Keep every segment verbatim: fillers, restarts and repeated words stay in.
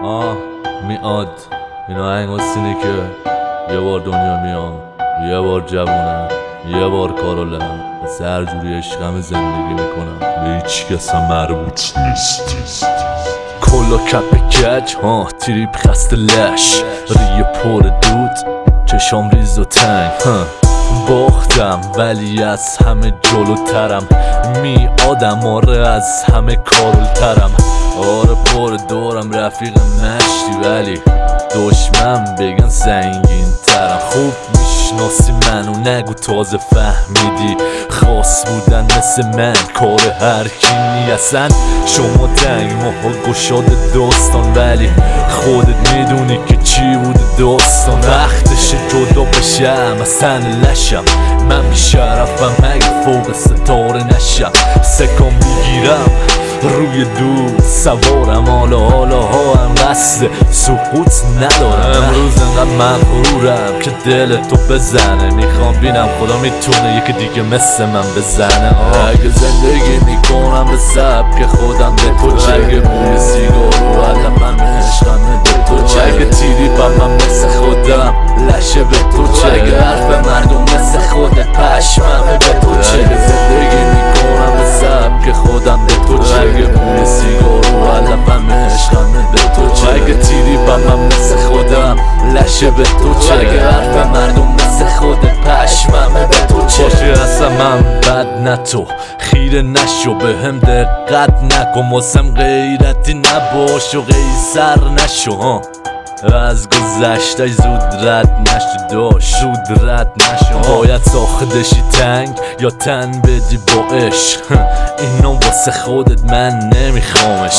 آه میاد این آهنگ واسینه که یه بار دنیا میام، یه بار جوونم، یه بار کارولم، واسه هر جوری عشقم زندگی میکنم، به هیچ کس هم مربوط نیست. کلا کپ کج ها تریپ خسته لش، ریه پر دود چشام ریز و تنگ ها. باختم ولی از همه جلوترم، می آدم آره از همه کارولترم. آره پر دورم رفیق مشتی ولی دشمن بگن زنگین ترم. خوب میشناسی منو نگو تازه فهمیدی، خاص بودن مثل من کار هر کی نی. اصلا شما تنگ ماها گشاد داستان، ولی خودت میدونی که چی بود داستان. وقتش جدا بشم از تن لشم، من بیشرفم مگه فوق ستاره نشم. سکام میگیرم روی دود سوارم، حالا حالا ها هم قصد سقوط ندارم. امروز انقدر مغرورم که دل تو بزنه، میخوام بینم خدا میتونه یکی دیگه مثل من بزنه. اگه زندگی میکنم به سبک خودم به تو چه، اگه بوی سیگار و علمم عشقم به تو چه، اگه تیری با من مثل خودم لشه به تو چه، اگه حرف مردم مثل خودت پشمم به تو چه، اگه زندگی میکنم به سبک خودم به تو چه، اگه بوی سیگار و علمم عشقم به تو چه، اگه تیری با من مثل خودم لشه به تو چه، اگه حرف مردم مثل خودت پشمم به تو چه. باشه اصلا من بد نه تو خیره نشو، به هم دقت نکن، واسم غیرتی نباش و قیصر نشو ها. از گذشته زود رد نشو داشت، زود رد نشو. باید ساختشی تنگ یا تن بدی با عشق، اینا واسه خودت من نمیخوامش.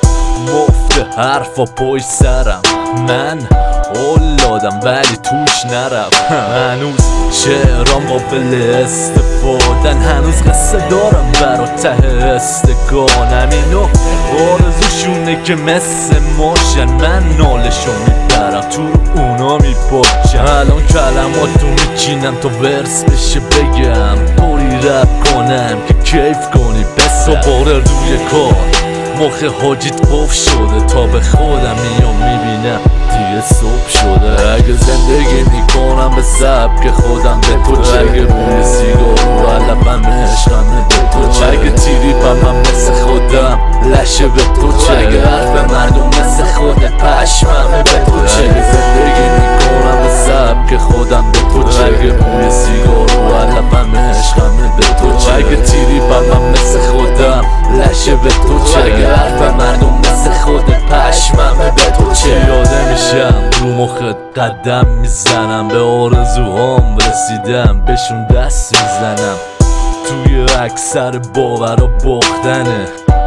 مفت حرفا پای سرم، من اولادم ولی توش نرم. هنوز شعرام قابل استفادن، هنوز قصه دارم برا ته استکانم. اینو آرزوشونه که مثل ماشن، من نالشو میبرم تو اونا میپاچم. الان کلماتو میچینم تا ورس بشه بگم، طوری رپ کنم که کیف کنی بس. دوباره روی کار مخ حاجیت قف شده، تا به خودم میام میبینم دیگه صبح شده. اگه زندگی میکنم به سبک خودم به تو چه، اگه بوی سیگار و علمم عشقم به تو چه، اگه تیری با من مثل خودم لشه به تو چه، اگه حرف مردم مثل خودت پشمم به تو چه، اگه زندگی میکنم به سبک خودم به تو چه، اگه بوی سیگار و علمم عشقم به تو چه، اگه تیری با من مثل خودم لشه به تو چه، اگه حرف مردم مثل خودت پشمم به تو چه. یاده میشم رو مخت قدم میزنم، به آرزوهام رسیدم بهشون دست میزنم. توی اکثر باورا باختنه،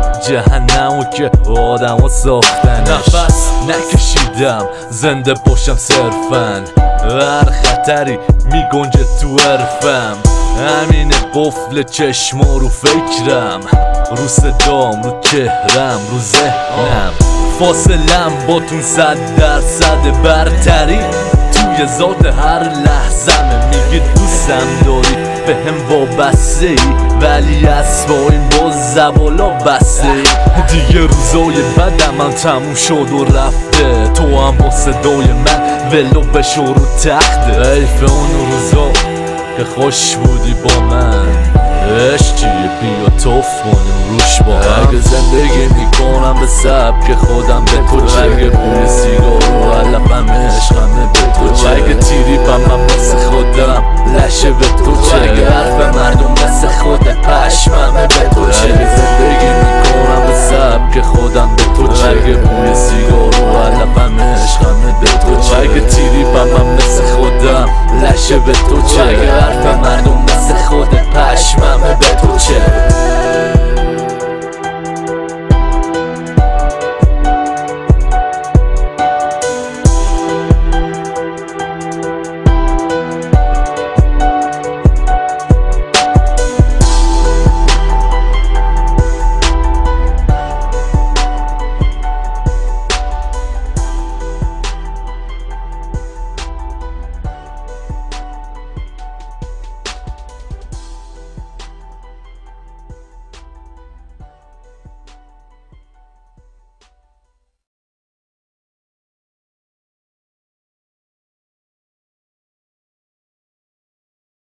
جهنمو که آدم ها ساختن. نفس نکشیدم زنده باشم صرفن، هر خطری میگنجه تو عرفم. همین قفل چشما رو فکرم، رو صدام، رو چهرم، رو ذهنم. فاصلم با تون صد درصد برتری، توی ذات هر لحظمه. میگی دوستم داری به هم وابسته ای، ولی از با این باز زبالا بسته ای. دیگه روزای بدم هم تموم شد و رفته، تو هم با صدای من ولو بشو رو تخته. حیف اون روزا که خوش بودی با من، عشقیه بیا توف کنیم روش با هم. اگه زندگی میکنم به سبک خودم به تو چه، اگه بوی سیگار و علمم عشقم به تو چه، اگه تیری با من مثل خودم لشه به تو چه، اگه حرف مردم مثل خودت پشمم به تو چه، اگه زندگی میکنم به سبک خودم به تو چه، اگه بوی سیگار و علمم عشقم به تو چه، اگه تیری با من مثل خودم لشه به تو چه، اگه حرف مردم مثل خودت پشمم به تو چه.